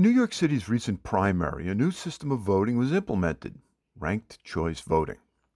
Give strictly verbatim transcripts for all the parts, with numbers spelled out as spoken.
In New York City's recent primary, a new system of voting was implemented, ranked choice voting.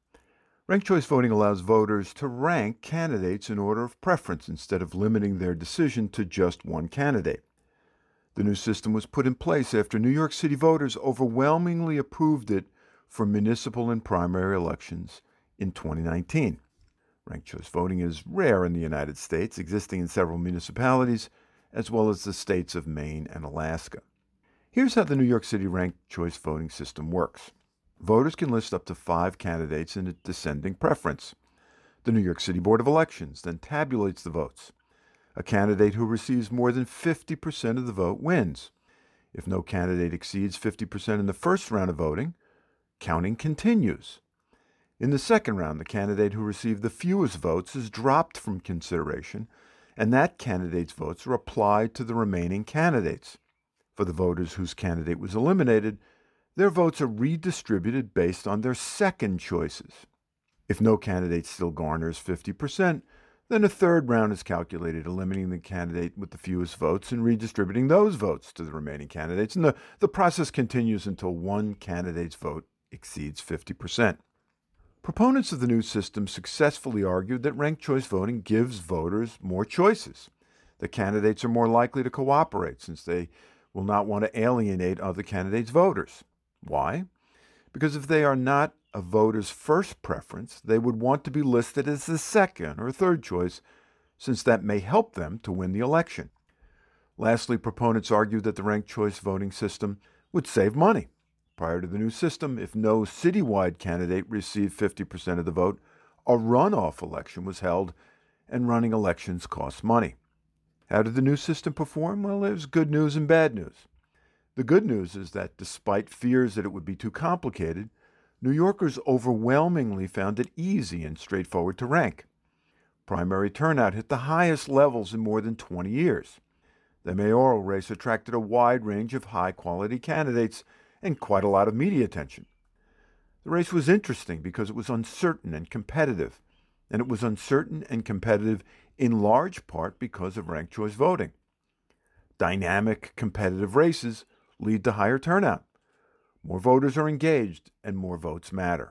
Ranked choice voting allows voters to rank candidates in order of preference instead of limiting their decision to just one candidate. The new system was put in place after New York City voters overwhelmingly approved it for municipal and primary elections in twenty nineteen. Ranked choice voting is rare in the United States, existing in several municipalities, as well as the states of Maine and Alaska. Here's how the New York City ranked choice voting system works. Voters can list up to five candidates in a descending preference. The New York City Board of Elections then tabulates the votes. A candidate who receives more than fifty percent of the vote wins. If no candidate exceeds fifty percent in the first round of voting, counting continues. In the second round, the candidate who received the fewest votes is dropped from consideration, and that candidate's votes are applied to the remaining candidates. For the voters whose candidate was eliminated, their votes are redistributed based on their second choices. If no candidate still garners fifty percent, then a third round is calculated, eliminating the candidate with the fewest votes and redistributing those votes to the remaining candidates, and the, the process continues until one candidate's vote exceeds fifty percent. Proponents of the new system successfully argued that ranked choice voting gives voters more choices. The candidates are more likely to cooperate since they will not want to alienate other candidates' voters. Why? Because if they are not a voter's first preference, they would want to be listed as the second or third choice, since that may help them to win the election. Lastly, proponents argued that the ranked choice voting system would save money. Prior to the new system, if no citywide candidate received fifty percent of the vote, a runoff election was held, and running elections cost money. How did the new system perform? Well, there's good news and bad news. The good news is that despite fears that it would be too complicated, New Yorkers overwhelmingly found it easy and straightforward to rank. Primary turnout hit the highest levels in more than twenty years. The mayoral race attracted a wide range of high-quality candidates and quite a lot of media attention. The race was interesting because it was uncertain and competitive, and it was uncertain and competitive in large part because of ranked choice voting. Dynamic, competitive races lead to higher turnout. More voters are engaged, and more votes matter.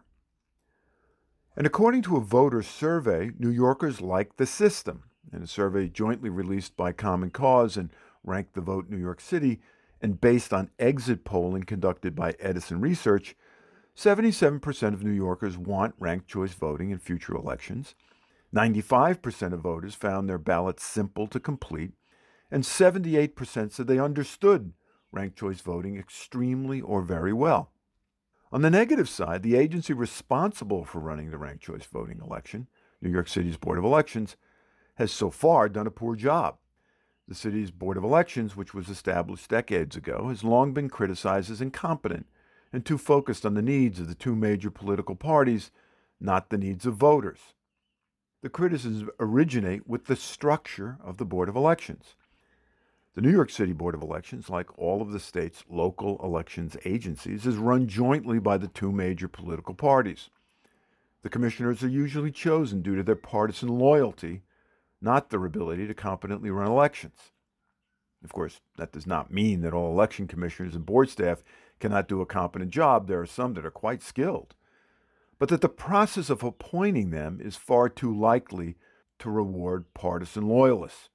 And according to a voter survey, New Yorkers like the system. In a survey jointly released by Common Cause and Rank the Vote New York City, and based on exit polling conducted by Edison Research, seventy-seven percent of New Yorkers want ranked choice voting in future elections. ninety-five percent of voters found their ballots simple to complete, and seventy-eight percent said they understood ranked choice voting extremely or very well. On the negative side, the agency responsible for running the ranked choice voting election, New York City's Board of Elections, has so far done a poor job. The city's Board of Elections, which was established decades ago, has long been criticized as incompetent and too focused on the needs of the two major political parties, not the needs of voters. The criticisms originate with the structure of the Board of Elections. The New York City Board of Elections, like all of the state's local elections agencies, is run jointly by the two major political parties. The commissioners are usually chosen due to their partisan loyalty, not their ability to competently run elections. Of course, that does not mean that all election commissioners and board staff cannot do a competent job. There are some that are quite skilled. But that the process of appointing them is far too likely to reward partisan loyalists.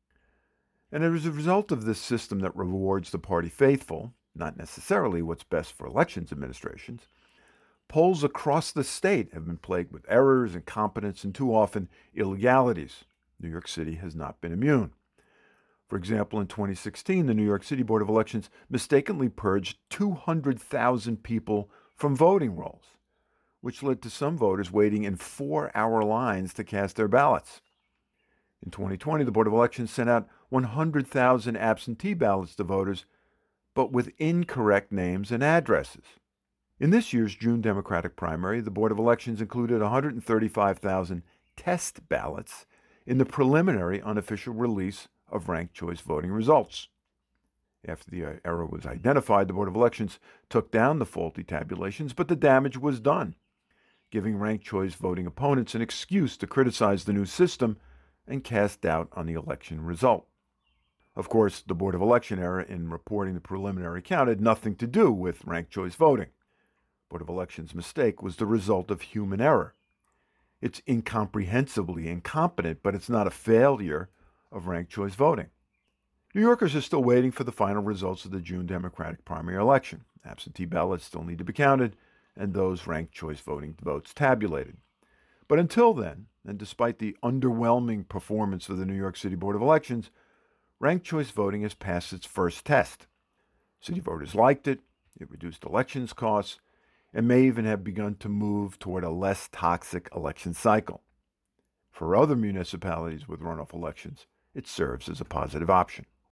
And as a result of this system that rewards the party faithful, not necessarily what's best for elections administrations, polls across the state have been plagued with errors, incompetence, and too often illegalities. New York City has not been immune. For example, in twenty sixteen, the New York City Board of Elections mistakenly purged two hundred thousand people from voting rolls, which led to some voters waiting in four-hour lines to cast their ballots. In twenty twenty, the Board of Elections sent out one hundred thousand absentee ballots to voters, but with incorrect names and addresses. In this year's June Democratic primary, the Board of Elections included one hundred thirty-five thousand test ballots in the preliminary unofficial release of ranked choice voting results. After the error was identified, the Board of Elections took down the faulty tabulations, but the damage was done, giving ranked choice voting opponents an excuse to criticize the new system and cast doubt on the election result. Of course, the Board of Election error in reporting the preliminary count had nothing to do with ranked choice voting. Board of Elections' mistake was the result of human error. It's incomprehensibly incompetent, but it's not a failure of ranked choice voting. New Yorkers are still waiting for the final results of the June Democratic primary election. Absentee ballots still need to be counted, and those ranked choice voting votes tabulated. But until then, and despite the underwhelming performance of the New York City Board of Elections, ranked choice voting has passed its first test. City voters liked it, it reduced elections costs, and may even have begun to move toward a less toxic election cycle. For other municipalities with runoff elections, it serves as a positive option.